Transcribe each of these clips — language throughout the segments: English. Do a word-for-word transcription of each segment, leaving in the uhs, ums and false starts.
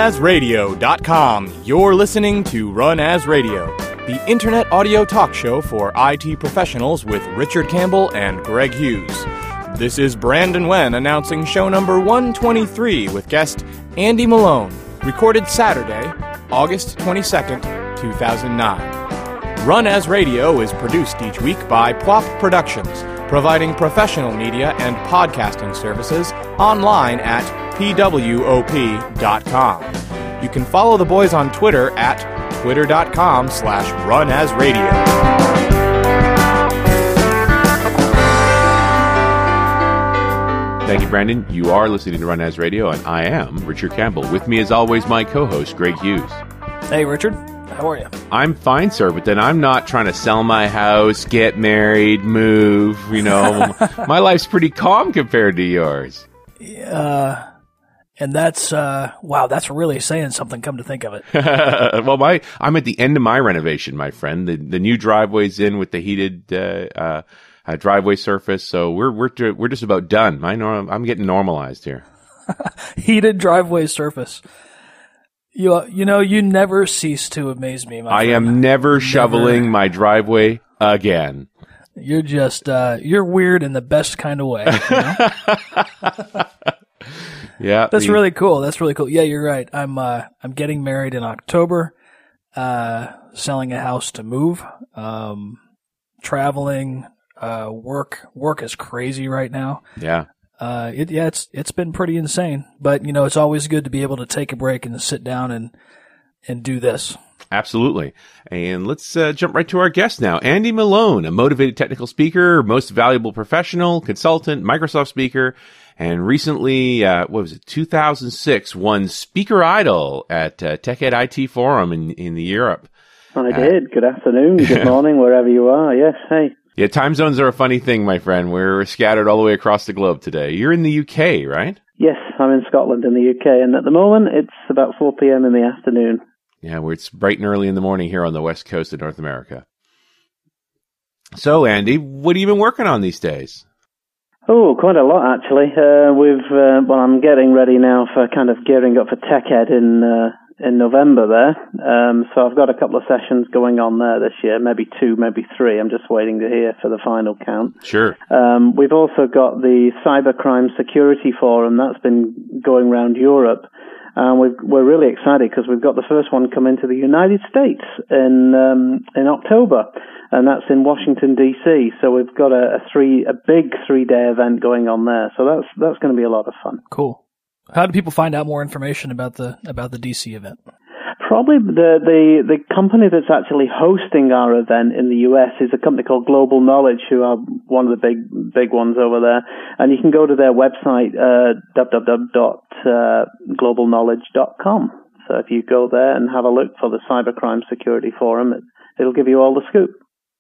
as radio dot com. You're listening to Run As Radio, the internet audio talk show for I T professionals with Richard Campbell and Greg Hughes. This is Brandon Wen announcing show number one twenty-three with guest Andy Malone, recorded Saturday, August twenty-second, two thousand nine. Run As Radio is produced each week by P W O P Productions, providing professional media and podcasting services online at P W O P dot com. You can follow the boys on Twitter at twitter.com slash runasradio. Thank you, Brandon. You are listening to Run As Radio, and I am Richard Campbell. With me, as always, my co-host, Greg Hughes. Hey, Richard. How are you? I'm fine, sir, but then I'm not trying to sell my house, get married, move, you know. My life's pretty calm compared to yours. Uh, and that's, uh, wow, that's really saying something, come to think of it. Well, my I'm at the end of my renovation, my friend. The the new driveway's in with the heated uh, uh, uh, driveway surface, so we're we're we're just about done. My norm, I'm getting normalized here. Heated driveway surface. You you know, you never cease to amaze me, my I friend. am never, never shoveling my driveway again. You're just, uh, you're weird in the best kind of way. You know? Yeah. That's the, really cool. That's really cool. Yeah, you're right. I'm, uh, I'm getting married in October, uh, selling a house to move, um, traveling, uh, work, work is crazy right now. Yeah. Uh, it, yeah, it's, it's been pretty insane, but you know, it's always good to be able to take a break and sit down and, and do this. Absolutely. And let's uh, jump right to our guest now. Andy Malone, a motivated technical speaker, most valuable professional, consultant, Microsoft speaker, and recently, uh, what was it, two thousand six, won Speaker Idol at uh, TechEd I T Forum in, in the Europe. I uh, did. Good afternoon, good morning, wherever you are. Yes, hey. Yeah, time zones are a funny thing, my friend. We're scattered all the way across the globe today. You're in the U K, right? Yes, I'm in Scotland in the U K, and at the moment it's about four p.m. in the afternoon. Yeah, where it's bright and early in the morning here on the west coast of North America. So, Andy, what have you been working on these days? Oh, quite a lot, actually. Uh, we've uh, well, I'm getting ready now for kind of gearing up for TechEd in uh, in November there. Um, so I've got a couple of sessions going on there this year, maybe two, maybe three. I'm just waiting to hear for the final count. Sure. Um, we've also got the Cybercrime Security Forum that's been going around Europe. And we've, we're really excited because we've got the first one come into the United States in um, in October, and that's in Washington D C. So we've got a, a three a big three day event going on there. So that's that's going to be a lot of fun. Cool. How do people find out more information about the about the D C event? Probably the, the, the company that's actually hosting our event in the U S is a company called Global Knowledge, who are one of the big big ones over there. And you can go to their website, uh, w w w dot global knowledge dot com. So if you go there and have a look for the Cybercrime Security Forum, it, it'll give you all the scoop.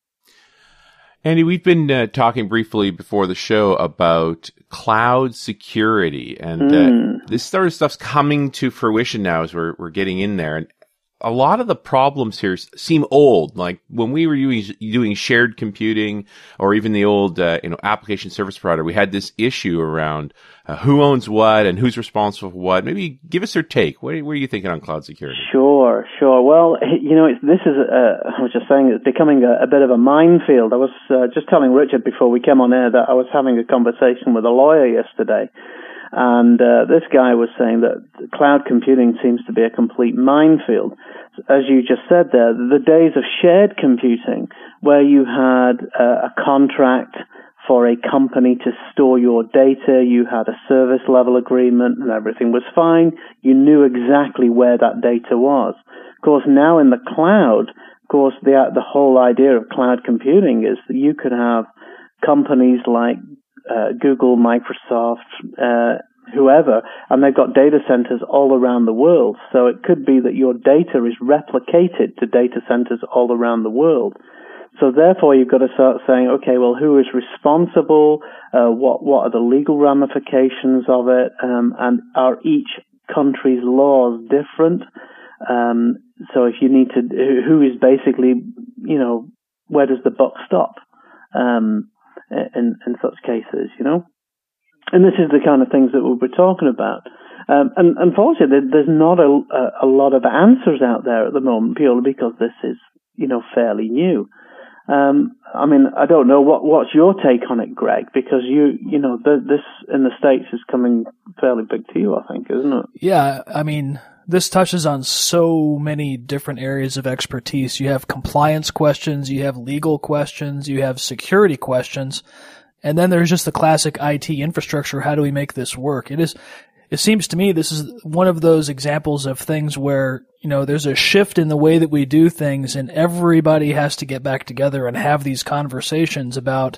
Andy, we've been uh, talking briefly before the show about cloud security, and mm. uh, this sort of stuff's coming to fruition now as we're we're getting in there. And a lot of the problems here seem old. Like when we were doing, doing shared computing, or even the old uh, you know application service provider, we had this issue around uh, who owns what and who's responsible for what. Maybe give us your take. What, what are you thinking on cloud security? Sure, sure. Well, you know, it's, this is, uh, I was just saying, it's becoming a, a bit of a minefield. I was uh, just telling Richard before we came on air that I was having a conversation with a lawyer yesterday. And uh, this guy was saying that cloud computing seems to be a complete minefield. As you just said there, the days of shared computing, where you had uh, a contract for a company to store your data, you had a service level agreement, and everything was fine. You knew exactly where that data was. Of course, now in the cloud, of course, the the whole idea of cloud computing is that you could have companies like Uh, Google, Microsoft, uh, whoever, and they've got data centers all around the world. So it could be that your data is replicated to data centers all around the world. So therefore, you've got to start saying, okay, well, who is responsible? Uh, what what are the legal ramifications of it? Um, and are each country's laws different? Um, so if you need to, who is basically, you know, where does the buck stop? Um, In, in such cases, you know? and this is the kind of things that we'll be talking about. Um, and unfortunately, there's not a, a lot of answers out there at the moment, purely because this is, you know, fairly new. Um, I mean, I don't know what what's your take on it, Greg? Because you, you know, the, this in the States is coming fairly big to you, I think, isn't it? Yeah, I mean, this touches on so many different areas of expertise. You have compliance questions, you have legal questions, you have security questions, and then there's just the classic I T infrastructure. How do we make this work? It is. It seems to me this is one of those examples of things where, you know, there's a shift in the way that we do things, and everybody has to get back together and have these conversations about,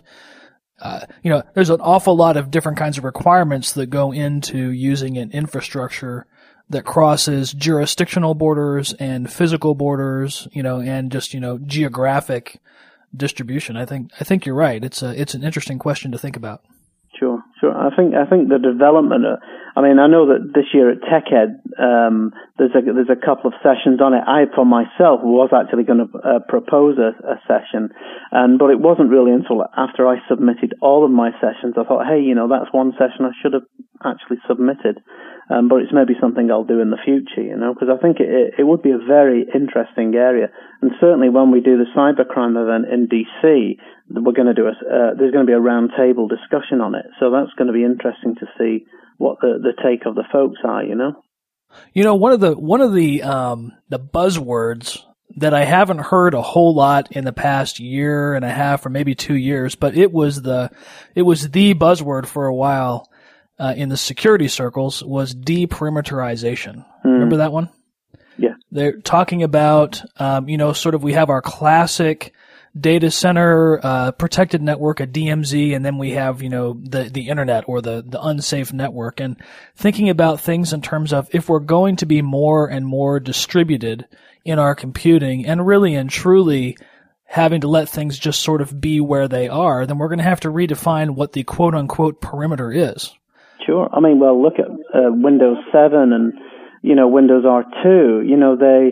uh, you know, there's an awful lot of different kinds of requirements that go into using an infrastructure that crosses jurisdictional borders and physical borders, you know, and just, you know, geographic distribution. I think, I think you're right. It's a, it's an interesting question to think about. Sure, sure. I think I think the development. Uh, I mean, I know that this year at TechEd, um, there's a there's a couple of sessions on it. I, for myself, was actually going to uh, propose a, a session, and but it wasn't really until after I submitted all of my sessions, I thought, hey, you know, that's one session I should have actually submitted. Um, but it's maybe something I'll do in the future, you know, because I think it, it would be a very interesting area. And certainly when we do the cybercrime event in D C, we're going to do a, uh, there's going to be a roundtable discussion on it. So that's going to be interesting to see what the, the take of the folks are, you know. You know, one of the one of the um, the buzzwords that I haven't heard a whole lot in the past year and a half or maybe two years, but it was the it was the buzzword for a while. Uh, in the security circles was deperimeterization. Mm. Remember that one? Yeah. They're talking about, um, you know, sort of we have our classic data center, uh, protected network, a D M Z, and then we have, you know, the, the internet or the, the unsafe network, and thinking about things in terms of if we're going to be more and more distributed in our computing and really and truly having to let things just sort of be where they are, then we're going to have to redefine what the quote unquote perimeter is. Sure. I mean, well, look at uh, Windows seven and, you know, Windows R two. You know, they,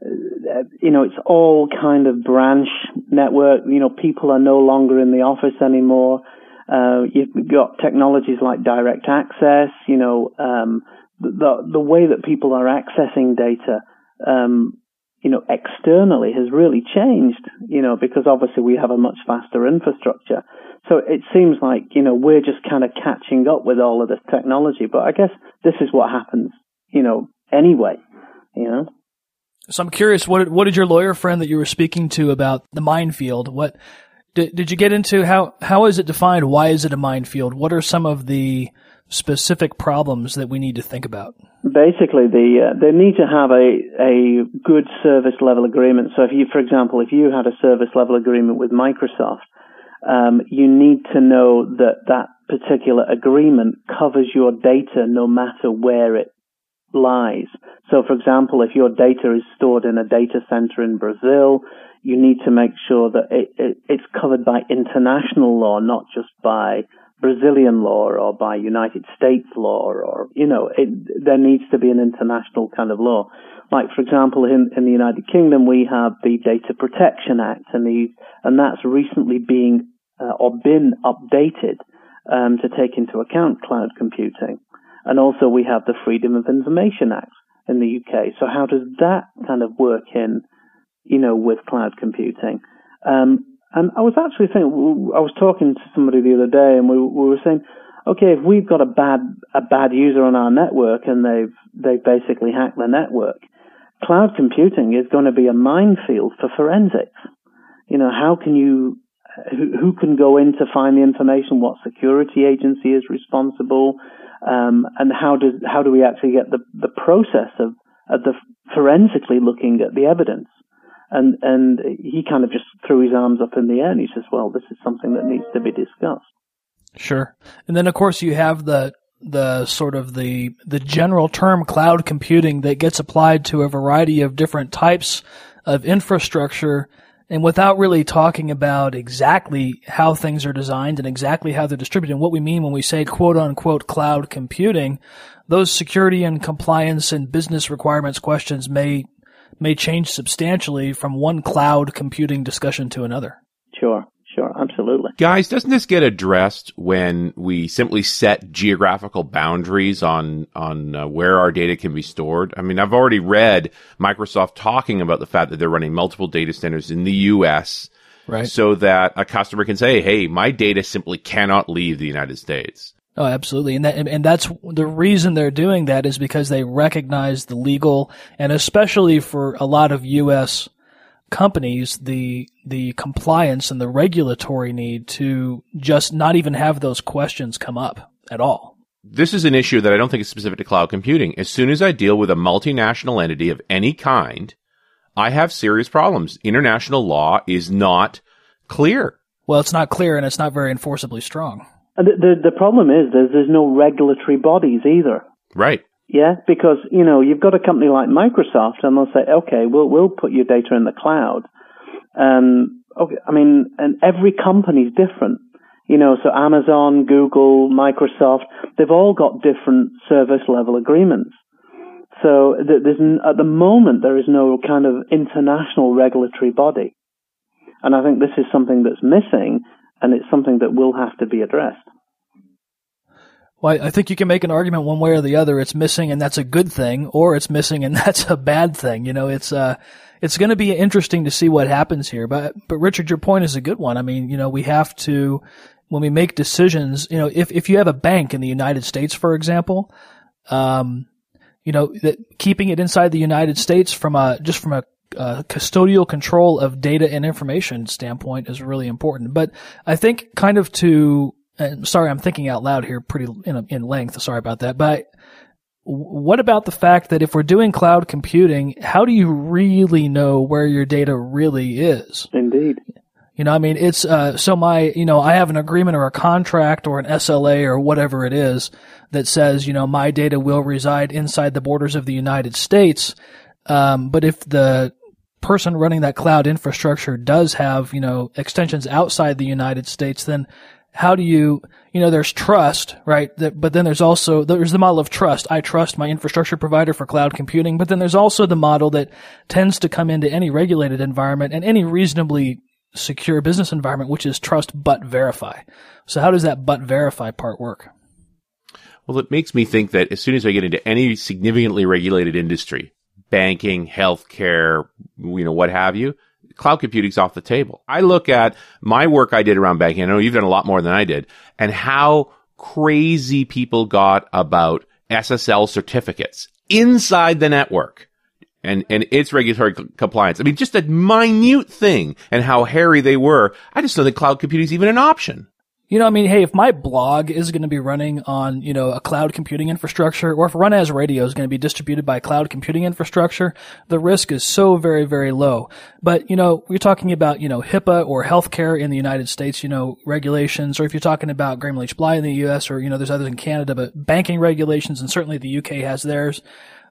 uh, you know, it's all kind of branch network. You know, people are no longer in the office anymore. Uh, you've got technologies like direct access. You know, um, the the way that people are accessing data, um, you know, externally has really changed. You know, because obviously we have a much faster infrastructure. So it seems like, you know, we're just kind of catching up with all of this technology. But I guess this is what happens, you know, anyway, you know. So I'm curious, what what did your lawyer friend that you were speaking to about the minefield, what did, did you get into? How how is it defined? Why is it a minefield? What are some of the specific problems that we need to think about? Basically, the uh, they need to have a, a good service level agreement. So if you, for example, if you had a service level agreement with Microsoft, Um, you need to know that that particular agreement covers your data no matter where it lies. So, for example, if your data is stored in a data center in Brazil, you need to make sure that it, it, it's covered by international law, not just by Brazilian law or by United States law, or, you know, it, there needs to be an international kind of law. Like, for example, in, in the United Kingdom, we have the Data Protection Act, and the, and that's recently being, uh, or been updated, um, to take into account cloud computing. And also we have the Freedom of Information Act in the U K. So how does that kind of work in, you know, with cloud computing? Um, and I was actually thinking, I was talking to somebody the other day, and we, we were saying, okay, if we've got a bad, a bad user on our network and they've, they've basically hacked the network, cloud computing is going to be a minefield for forensics. You know, how can you, who, who can go in to find the information? What security agency is responsible? Um, and how does, how do we actually get the, the process of, of the forensically looking at the evidence? And, and he kind of just threw his arms up in the air and he says, well, this is something that needs to be discussed. Sure. And then of course you have the, the sort of the, the general term cloud computing that gets applied to a variety of different types of infrastructure, and without really talking about exactly how things are designed and exactly how they're distributed and what we mean when we say quote unquote cloud computing, those security and compliance and business requirements questions may, may change substantially from one cloud computing discussion to another. Sure, sure, absolutely. absolutely. Guys, doesn't this get addressed when we simply set geographical boundaries on on uh, where our data can be stored? I mean, I've already read Microsoft talking about the fact that they're running multiple data centers in the U S, right, so that a customer can say, hey, my data simply cannot leave the United States. Oh, absolutely. And that, and that's the reason they're doing that is because they recognize the legal, and especially for a lot of U S companies, the the compliance and the regulatory need to just not even have those questions come up at all. This is an issue that I don't think is specific to cloud computing. As soon as I deal with a multinational entity of any kind, I have serious problems. International law is not clear. Well, it's not clear, and it's not very enforceably strong. And the, the, the problem is there's, there's no regulatory bodies either. Right. Yeah, because, you know, you've got a company like Microsoft, and they'll say, okay, we'll we'll put your data in the cloud. Um, okay, I mean, and every company's different. You know, so Amazon, Google, Microsoft, they've all got different service level agreements. So there's, at the moment, there is no kind of international regulatory body. And I think this is something that's missing, and it's something that will have to be addressed. Well, I think you can make an argument one way or the other. It's missing, and that's a good thing, or it's missing, and that's a bad thing. You know, it's uh, it's going to be interesting to see what happens here. But, but Richard, your point is a good one. I mean, you know, we have to, when we make decisions, you know, if if you have a bank in the United States, for example, um, you know, that keeping it inside the United States from a just from a uh, custodial control of data and information standpoint is really important. But I think kind of to Uh, sorry, I'm thinking out loud here pretty in, in length. Sorry about that. But what about the fact that if we're doing cloud computing, how do you really know where your data really is? Indeed. You know, I mean, it's, uh, so my, you know, I have an agreement or a contract or an S L A or whatever it is that says, you know, my data will reside inside the borders of the United States. Um, but if the person running that cloud infrastructure does have, you know, extensions outside the United States, then how do you, you know, there's trust, right? That, but then there's also, there's the model of trust. I trust my infrastructure provider for cloud computing, but then there's also the model that tends to come into any regulated environment and any reasonably secure business environment, which is trust but verify. So how does that but verify part work? Well, it makes me think that as soon as I get into any significantly regulated industry, banking, healthcare, you know, what have you, cloud computing's off the table. I look at my work I did around banking. I know you've done a lot more than I did, and how crazy people got about S S L certificates inside the network and, and its regulatory c- compliance. I mean, just a minute thing, and how hairy they were. I just don't think cloud computing is even an option. You know, I mean, hey, if my blog is going to be running on, you know, a cloud computing infrastructure, or if Run As Radio is going to be distributed by cloud computing infrastructure, the risk is so very, very low. But, you know, we're talking about, you know, HIPAA or healthcare in the United States, you know, regulations, or if you're talking about Graham Leach Bly in the U S, or, you know, there's others in Canada, but banking regulations, and certainly the U K has theirs.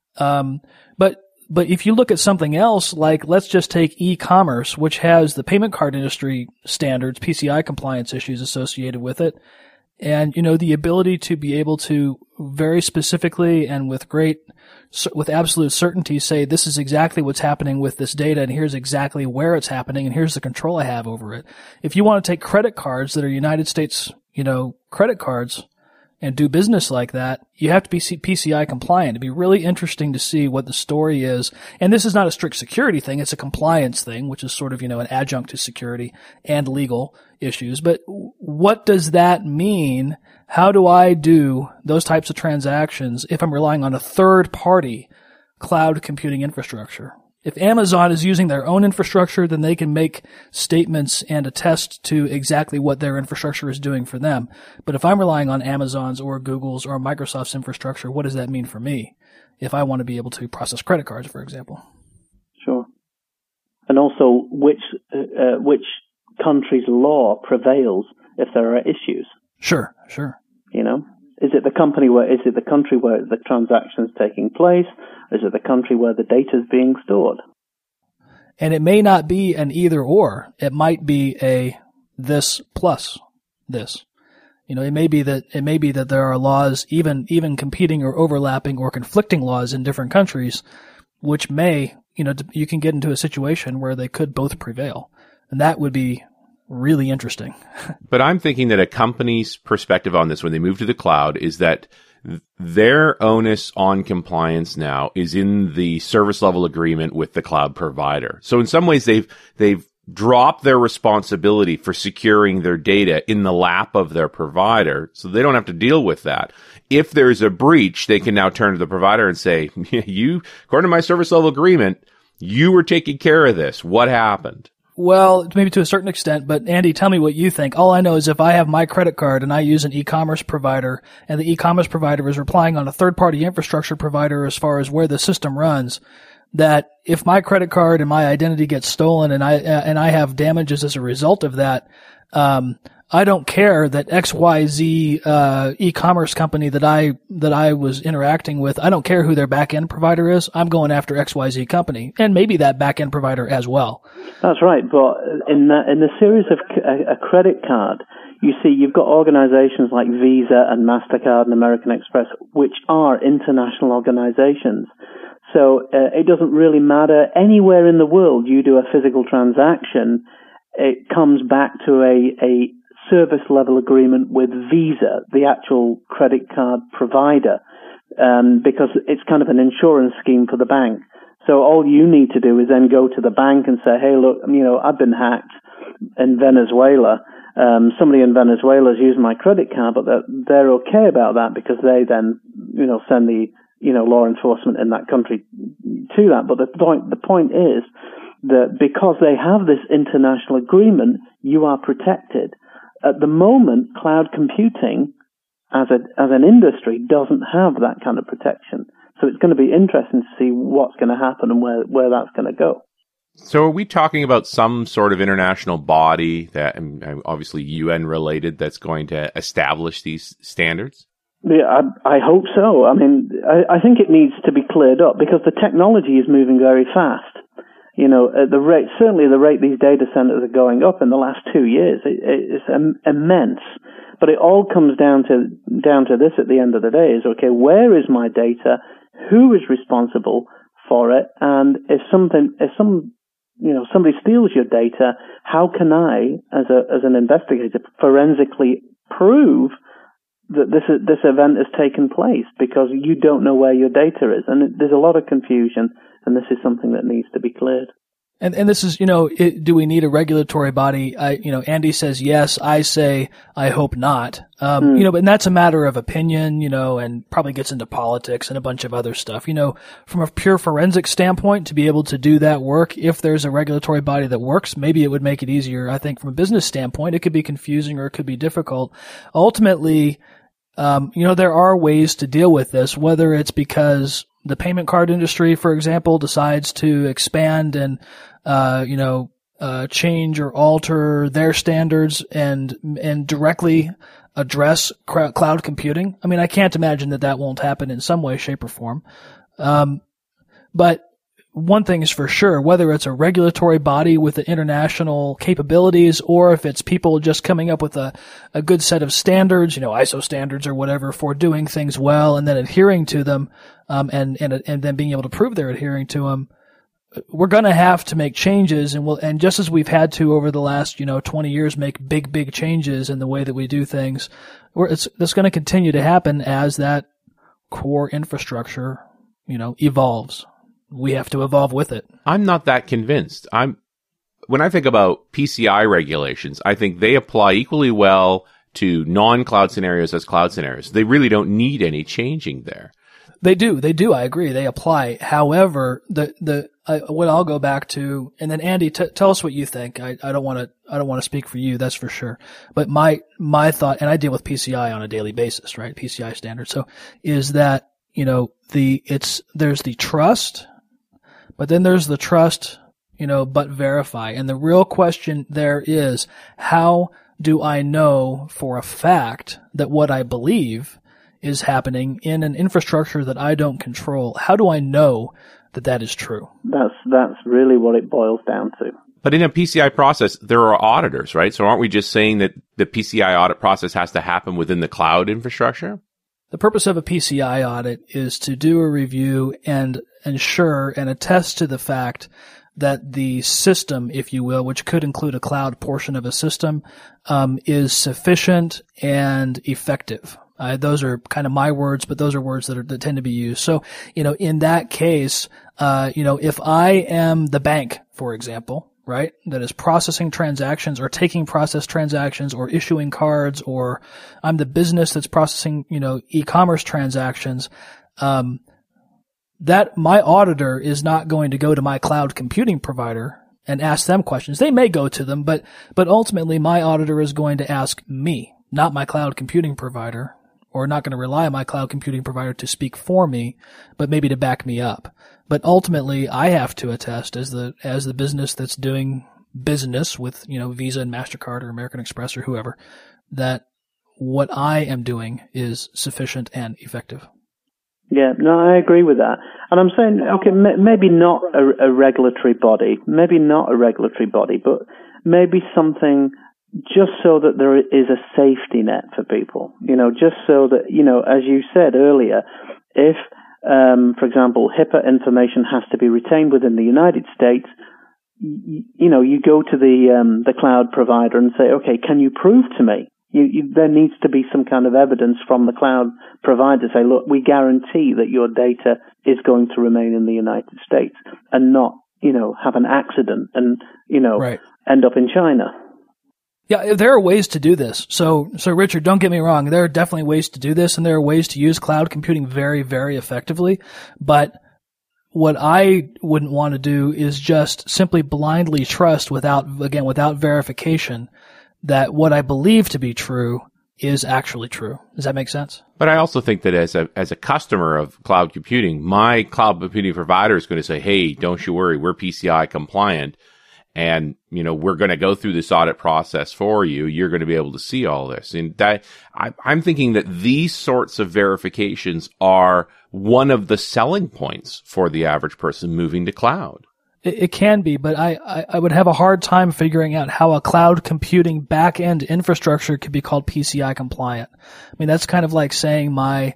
Um, but, But if you look at something else, like let's just take e-commerce, which has the payment card industry standards, P C I compliance issues associated with it, and, you know, the ability to be able to very specifically and with great, with absolute certainty say this is exactly what's happening with this data, and here's exactly where it's happening, and here's the control I have over it. If you want to take credit cards that are United States, you know, credit cards, and do business like that, you have to be P C I compliant. It'd be really interesting to see what the story is. And this is not a strict security thing. It's a compliance thing, which is sort of, you know, an adjunct to security and legal issues. But what does that mean? How do I do those types of transactions if I'm relying on a third party cloud computing infrastructure? If Amazon is using their own infrastructure, then they can make statements and attest to exactly what their infrastructure is doing for them. But if I'm relying on Amazon's or Google's or Microsoft's infrastructure, what does that mean for me if I want to be able to process credit cards, for example? Sure. And also, which uh, which country's law prevails if there are issues? Sure, sure. You know? Is it the company where, is it the country where the transaction is taking place? Is it the country where the data is being stored? And it may not be an either or. It might be a this plus this. You know, it may be that, it may be that there are laws, even, even competing or overlapping or conflicting laws in different countries, which may, you know, you can get into a situation where they could both prevail. And that would be, really interesting. But I'm thinking that a company's perspective on this when they move to the cloud is that th- their onus on compliance now is in the service level agreement with the cloud provider. So in some ways they've they've dropped their responsibility for securing their data in the lap of their provider, so they don't have to deal with that. If there's a breach, they can now turn to the provider and say, you, according to my service level agreement, you were taking care of this. What happened? Well, maybe to a certain extent, but Andy, tell me what you think. All I know is if I have my credit card and I use an e-commerce provider and the e-commerce provider is relying on a third-party infrastructure provider as far as where the system runs, that if my credit card and my identity gets stolen and I, uh, and I have damages as a result of that, um, I don't care that X Y Z uh e-commerce company that I that I was interacting with, I don't care who their back-end provider is. I'm going after X Y Z company and maybe that back-end provider as well. That's right, but in the, in the series of c- a, a credit card, you see you've got organizations like Visa and MasterCard and American Express, which are international organizations. So uh, it doesn't really matter. Anywhere in the world you do a physical transaction, it comes back to a, a service level agreement with Visa, the actual credit card provider, um, because it's kind of an insurance scheme for the bank. So all you need to do is then go to the bank and say, hey, look, you know, I've been hacked in Venezuela. Um, somebody in Venezuela is using my credit card, but they're, they're okay about that because they then, you know, send the, you know, law enforcement in that country to that. But the point, the point is that because they have this international agreement, you are protected. At the moment, cloud computing as a as an industry doesn't have that kind of protection. So it's going to be interesting to see what's going to happen and where, where that's going to go. So are we talking about some sort of international body that, and obviously U N related, that's going to establish these standards? Yeah, I, I hope so. I mean, I, I think it needs to be cleared up because the technology is moving very fast. You know, at the rate, certainly the rate these data centers are going up in the last two years, it, it's im- immense. But it all comes down to, down to this at the end of the day is, okay, where is my data? Who is responsible for it? And if something, if some, you know, somebody steals your data, how can I, as a, as an investigator, forensically prove that this is, this event has taken place because you don't know where your data is. And it, there's a lot of confusion, and this is something that needs to be cleared. And and this is, you know, it, do we need a regulatory body? I, you know, Andy says yes. I say I hope not. Um, mm. You know, but and that's a matter of opinion, you know, and probably gets into politics and a bunch of other stuff. You know, from a pure forensic standpoint, to be able to do that work, if there's a regulatory body that works, maybe it would make it easier. I think from a business standpoint, it could be confusing or it could be difficult. Ultimately, um, you know, there are ways to deal with this, whether it's because the payment card industry, for example, decides to expand and, uh, you know, uh, change or alter their standards and, and directly address cr- cloud computing. I mean, I can't imagine that that won't happen in some way, shape, or form. Um, but one thing is for sure, whether it's a regulatory body with the international capabilities or if it's people just coming up with a, a good set of standards, you know, I S O standards or whatever for doing things well and then adhering to them, um, and, and, and then being able to prove they're adhering to them, we're going to have to make changes. And we'll, and just as we've had to over the last, you know, twenty years, make big, big changes in the way that we do things, we're, it's, that's going to continue to happen as that core infrastructure, you know, evolves. We have to evolve with it. I'm not that convinced. I'm when I think about P C I regulations, I think they apply equally well to non-cloud scenarios as cloud scenarios. They really don't need any changing there. They do. They do. I agree. They apply. However, the the uh, what I'll go back to, and then Andy, t- tell us what you think. I, I don't want to I don't want to speak for you. That's for sure. But my my thought, and I deal with P C I on a daily basis, right? P C I standards. So is that, you know, the it's there's the trust. But then there's the trust, you know, but verify. And the real question there is, how do I know for a fact that what I believe is happening in an infrastructure that I don't control? How do I know that that is true? That's, that's really what it boils down to. But in a P C I process, there are auditors, right? So aren't we just saying that the P C I audit process has to happen within the cloud infrastructure? The purpose of a P C I audit is to do a review and ensure and attest to the fact that the system, if you will, which could include a cloud portion of a system, um, is sufficient and effective. Uh, those are kind of my words, but those are words that are, that tend to be used. So, you know, in that case, uh, you know, if I am the bank, for example, right, that is processing transactions or taking processed transactions or issuing cards, or I'm the business that's processing, you know, e-commerce transactions, um, that my auditor is not going to go to my cloud computing provider and ask them questions. They may go to them, but, but ultimately my auditor is going to ask me, not my cloud computing provider, or not going to rely on my cloud computing provider to speak for me, but maybe to back me up. But ultimately I have to attest as the, as the business that's doing business with, you know, Visa and MasterCard or American Express or whoever, that what I am doing is sufficient and effective. Yeah, no, I agree with that. And I'm saying, okay, m- maybe not a, a regulatory body, maybe not a regulatory body, but maybe something just so that there is a safety net for people. You know, just so that, you know, as you said earlier, if, um, for example, HIPAA information has to be retained within the United States, you, you know, you go to the um, the cloud provider and say, okay, can you prove to me? You, you, there needs to be some kind of evidence from the cloud provider to say, look, we guarantee that your data is going to remain in the United States and not, you know, have an accident and, you know, right. end up in China. Yeah, there are ways to do this. So, so Richard, don't get me wrong. There are definitely ways to do this, and there are ways to use cloud computing very, very effectively. But what I wouldn't want to do is just simply blindly trust without, again, without verification, that what I believe to be true is actually true. Does that make sense? But I also think that as a as a customer of cloud computing, my cloud computing provider is going to say, hey, don't you worry, we're P C I compliant, and you know we're going to go through this audit process for you. You're going to be able to see all this. And that I, I'm thinking that these sorts of verifications are one of the selling points for the average person moving to cloud. It can be, but I, I, I would have a hard time figuring out how a cloud computing back-end infrastructure could be called P C I compliant. I mean, that's kind of like saying my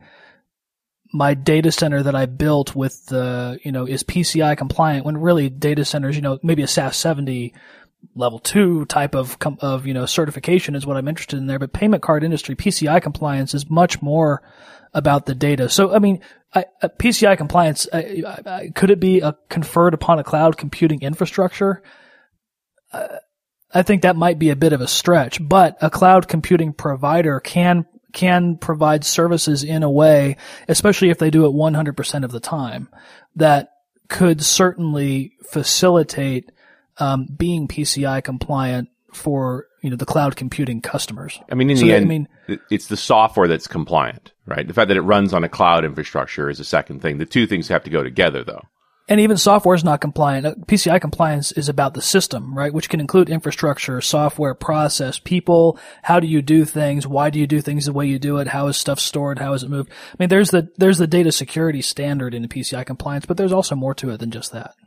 my data center that I built with the, you know, is P C I compliant, when really data centers, you know, maybe a S A S seventy level two type of, of, you know, certification is what I'm interested in there. But payment card industry, P C I compliance is much more about the data. So, I mean, I, uh, P C I compliance, I, I, I, could it be a conferred upon a cloud computing infrastructure? Uh, I think that might be a bit of a stretch, but a cloud computing provider can, can provide services in a way, especially if they do it one hundred percent of the time, that could certainly facilitate, um, being P C I compliant for, you know, the cloud computing customers. I mean, in so the that, end, I mean, it's the software that's compliant, right? The fact that it runs on a cloud infrastructure is a second thing. The two things have to go together, though. And even software is not compliant. P C I compliance is about the system, right? Which can include infrastructure, software, process, people. How do you do things? Why do you do things the way you do it? How is stuff stored? How is it moved? I mean, there's the, there's the data security standard in the P C I compliance, but there's also more to it than just that.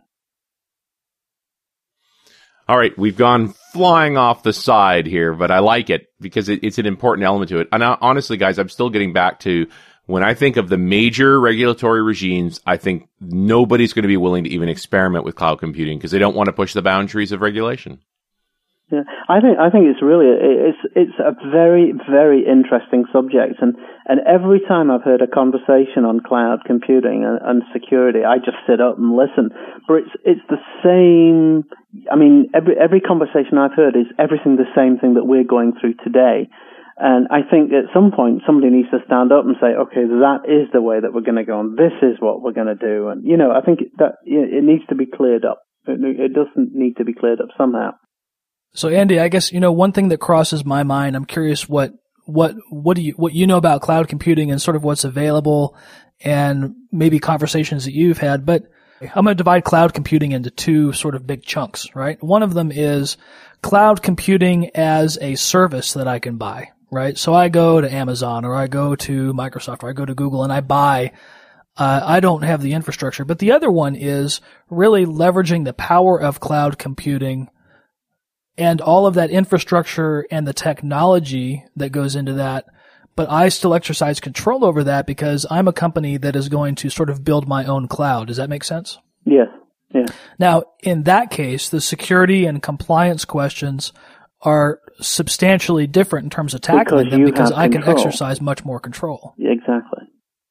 All right, we've gone flying off the side here, but I like it because it, it's an important element to it. And I, honestly, guys, I'm still getting back to when I think of the major regulatory regimes, I think nobody's going to be willing to even experiment with cloud computing because they don't want to push the boundaries of regulation. Yeah, I think I think it's really it's it's a very very interesting subject, and and every time I've heard a conversation on cloud computing and, and security, I just sit up and listen. But it's it's the same. I mean, every every conversation I've heard is everything the same thing that we're going through today. And I think at some point somebody needs to stand up and say, okay, that is the way that we're going to go, and this is what we're going to do. And you know, I think that it needs to be cleared up. It, it doesn't need to be cleared up somehow. So Andy, I guess, you know, one thing that crosses my mind, I'm curious what, what, what do you, what you know about cloud computing and sort of what's available and maybe conversations that you've had, but I'm going to divide cloud computing into two sort of big chunks, right? One of them is cloud computing as a service that I can buy, right? So I go to Amazon or I go to Microsoft or I go to Google and I buy Uh, I don't have the infrastructure, but the other one is really leveraging the power of cloud computing and all of that infrastructure and the technology that goes into that. But I still exercise control over that because I'm a company that is going to sort of build my own cloud. Does that make sense? Yes. Yeah. Now, in that case, the security and compliance questions are substantially different in terms of tackling because them you because have I can control. exercise much more control. Exactly.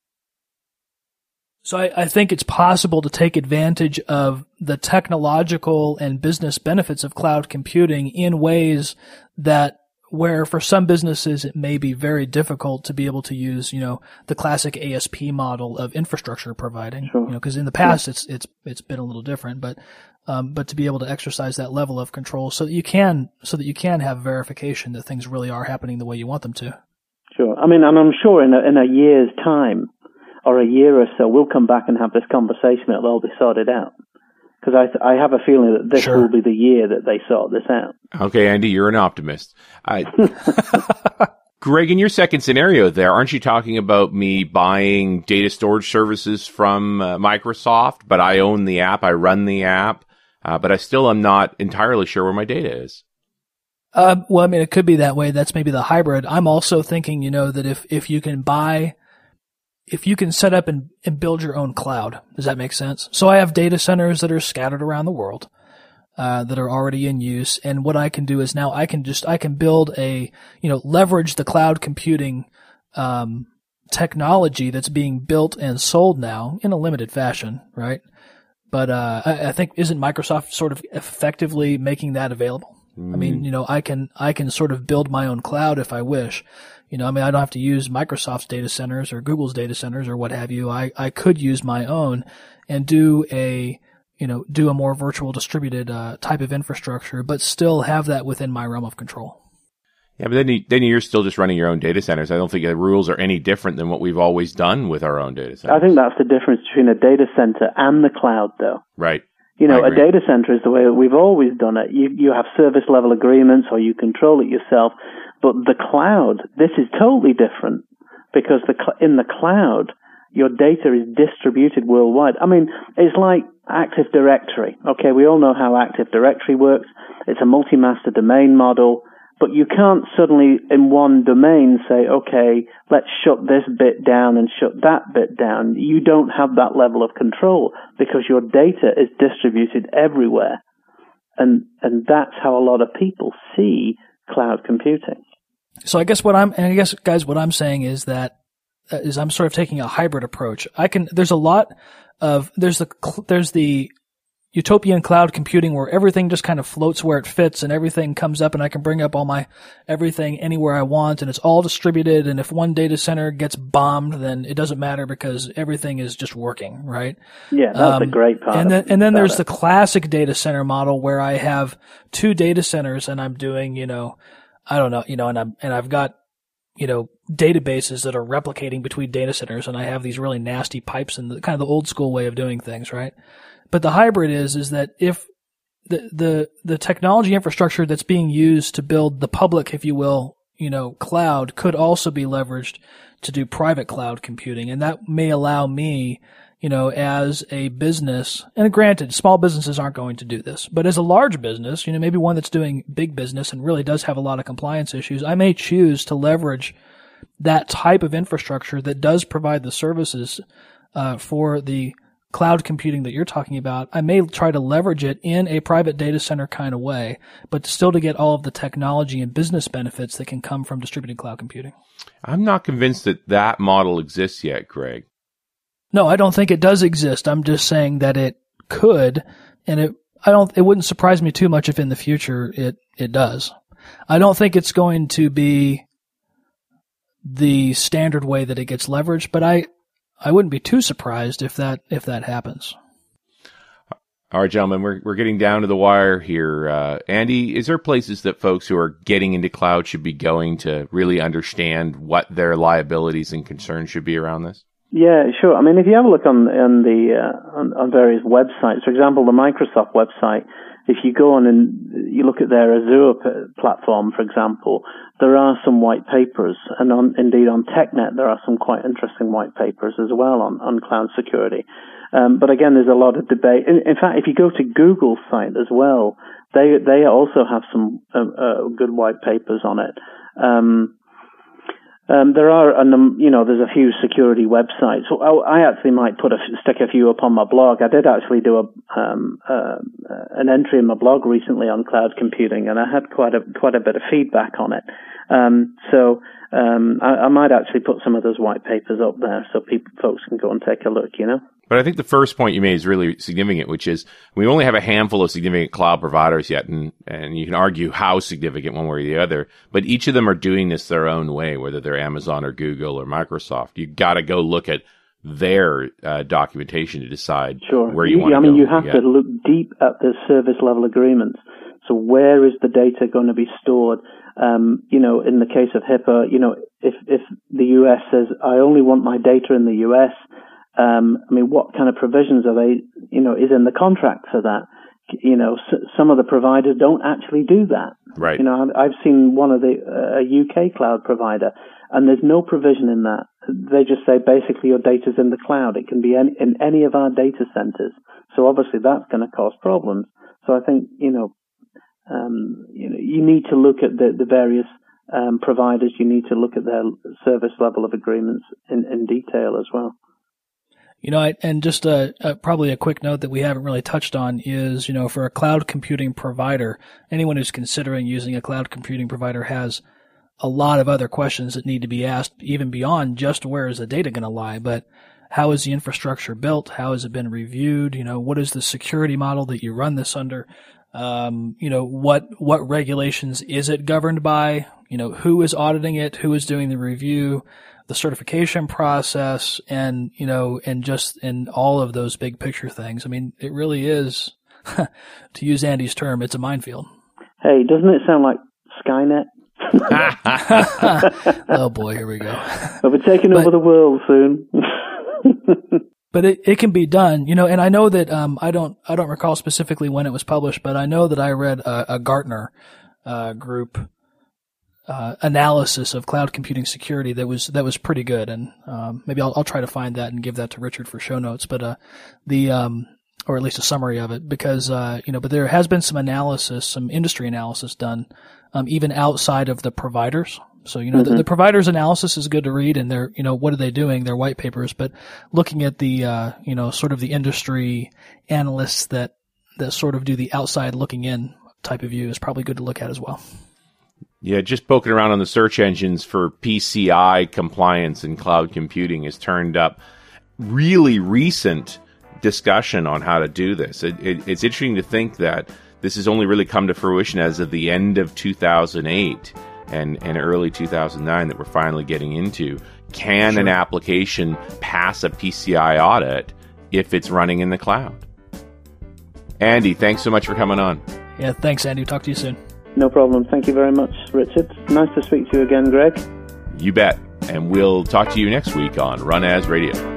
So I, I think it's possible to take advantage of the technological and business benefits of cloud computing in ways that where for some businesses it may be very difficult to be able to use, you know, the classic A S P model of infrastructure providing, sure. you know, because in the past yeah. it's it's it's been a little different, but um, but to be able to exercise that level of control so that you can so that you can have verification that things really are happening the way you want them to. Sure. I mean, and I'm sure in a, in a year's time or a year or so, we'll come back and have this conversation. It'll all be sorted out. Because I, th- I have a feeling that this sure. will be the year that they sort this out. Okay, Andy, you're an optimist. I, Greg, in your second scenario there, aren't you talking about me buying data storage services from uh, Microsoft, but I own the app, I run the app, uh, but I still am not entirely sure where my data is? Uh, well, I mean, it could be that way. That's maybe the hybrid. I'm also thinking, you know, that if, if you can buy... If you can set up and, and build your own cloud, does that make sense? So I have data centers that are scattered around the world, uh, that are already in use. And what I can do is now I can just, I can build a, you know, leverage the cloud computing, um, technology that's being built and sold now in a limited fashion, right? But, uh, I, I think isn't Microsoft sort of effectively making that available? Mm. I mean, you know, I can, I can sort of build my own cloud if I wish. You know, I mean, I don't have to use Microsoft's data centers or Google's data centers or what have you. I, I could use my own and do a, you know, do a more virtual distributed uh, type of infrastructure, but still have that within my realm of control. Yeah, but then, you, then you're still just running your own data centers. I don't think the rules are any different than what we've always done with our own data centers. I think that's the difference between a data center and the cloud, though. Right. You know, a data center is the way that we've always done it. You you have service level agreements or you control it yourself. But the cloud, this is totally different because the cl- in the cloud, your data is distributed worldwide. I mean, it's like Active Directory. Okay, we all know how Active Directory works. It's a multi-master domain model. But you can't suddenly, in one domain, say, okay, let's shut this bit down and shut that bit down. You don't have that level of control because your data is distributed everywhere. And and that's how a lot of people see cloud computing. So I guess what I'm, and I guess, guys, what I'm saying is that, uh, is I'm sort of taking a hybrid approach. I can, there's a lot of, there's the, there's the, utopian cloud computing where everything just kind of floats where it fits and everything comes up and I can bring up all my everything anywhere I want and it's all distributed, and if one data center gets bombed then it doesn't matter because everything is just working, right? Yeah, that's um, a great part. And then, and then there's it. the classic data center model where I have two data centers and I'm doing, you know, I don't know, you know, and I'm, and I've got, you know, databases that are replicating between data centers and I have these really nasty pipes and the kind of the old school way of doing things, right? But the hybrid is, is that if the, the, the technology infrastructure that's being used to build the public, if you will, you know, cloud could also be leveraged to do private cloud computing. And that may allow me, you know, as a business, and granted, small businesses aren't going to do this, but as a large business, you know, maybe one that's doing big business and really does have a lot of compliance issues, I may choose to leverage that type of infrastructure that does provide the services, uh, for the cloud computing that you're talking about. I may try to leverage it in a private data center kind of way, but still to get all of the technology and business benefits that can come from distributed cloud computing. I'm not convinced that that model exists yet, Greg. No, I don't think it does exist. I'm just saying that it could, and it, I don't, it wouldn't surprise me too much if in the future it, it does. I don't think it's going to be the standard way that it gets leveraged, but I, I wouldn't be too surprised if that if that happens. All right, gentlemen, we're we're getting down to the wire here. Uh, Andy, is there places that folks who are getting into cloud should be going to really understand what their liabilities and concerns should be around this? Yeah, sure. I mean, if you have a look on on the uh, on, on various websites, for example, the Microsoft website, if you go on and you look at their Azure p- platform, for example, there are some white papers, and on, indeed on TechNet there are some quite interesting white papers as well on, on cloud security. Um, but again, there's a lot of debate. In, in fact, if you go to Google's site as well, they they also have some uh, uh, good white papers on it. Um, Um, there are, a num- you know, there's a few security websites. So I, I actually might put a stick a few up on my blog. I did actually do a um, uh, an entry in my blog recently on cloud computing, and I had quite a quite a bit of feedback on it. Um, so um, I, I might actually put some of those white papers up there so people, folks can go and take a look. You know. But I think the first point you made is really significant, which is we only have a handful of significant cloud providers yet, and, and you can argue how significant one way or the other, but each of them are doing this their own way, whether they're Amazon or Google or Microsoft. You got to go look at their uh, documentation to decide sure. where you, you want to go. I mean, you have yeah. to look deep at the service level agreements. So where is the data going to be stored? Um, you know, in the case of HIPAA, you know, if, if the U S says, I only want my data in the U S, Um, I mean, what kind of provisions are they, you know, is in the contract for that? You know, s- some of the providers don't actually do that. Right. You know, I've seen one of the, uh, a U K cloud provider, and there's no provision in that. They just say basically your data's in the cloud. It can be any, in any of our data centers. So obviously that's going to cause problems. So I think, you know, um, you know, you need to look at the, the various um, providers. You need to look at their service level of agreements in, in detail as well. You know, I, and just a, a, probably a quick note that we haven't really touched on is, you know, for a cloud computing provider, anyone who's considering using a cloud computing provider has a lot of other questions that need to be asked, even beyond just where is the data going to lie, but how is the infrastructure built? How has it been reviewed? You know, what is the security model that you run this under? Um, you know, what, what regulations is it governed by? You know, who is auditing it? Who is doing the review? The certification process, and, you know, and just in all of those big picture things. I mean, it really is, to use Andy's term, it's a minefield. Hey, doesn't it sound like Skynet? Oh boy, here we go. We'll be taking over but, the world soon. But it, it can be done, you know, and I know that, um, I don't, I don't recall specifically when it was published, but I know that I read a, a Gartner, uh, group, Uh, analysis of cloud computing security that was that was pretty good, and um, maybe I'll, I'll try to find that and give that to Richard for show notes. But uh, the um, or at least a summary of it, because uh, you know, but there has been some analysis, some industry analysis done, um, even outside of the providers. So you know, mm-hmm. the, the providers' analysis is good to read, and they're you know what are they doing? They're white papers, but looking at the uh, you know sort of the industry analysts that that sort of do the outside looking in type of view is probably good to look at as well. Yeah, just poking around on the search engines for P C I compliance in cloud computing has turned up really recent discussion on how to do this. It, it, it's interesting to think that this has only really come to fruition as of the end of two thousand eight and, and early two thousand nine that we're finally getting into. Can sure. an application pass a P C I audit if it's running in the cloud? Andy, thanks so much for coming on. Yeah, thanks, Andy. Talk to you soon. No problem. Thank you very much, Richard. Nice to speak to you again, Greg. You bet. And we'll talk to you next week on Run As Radio.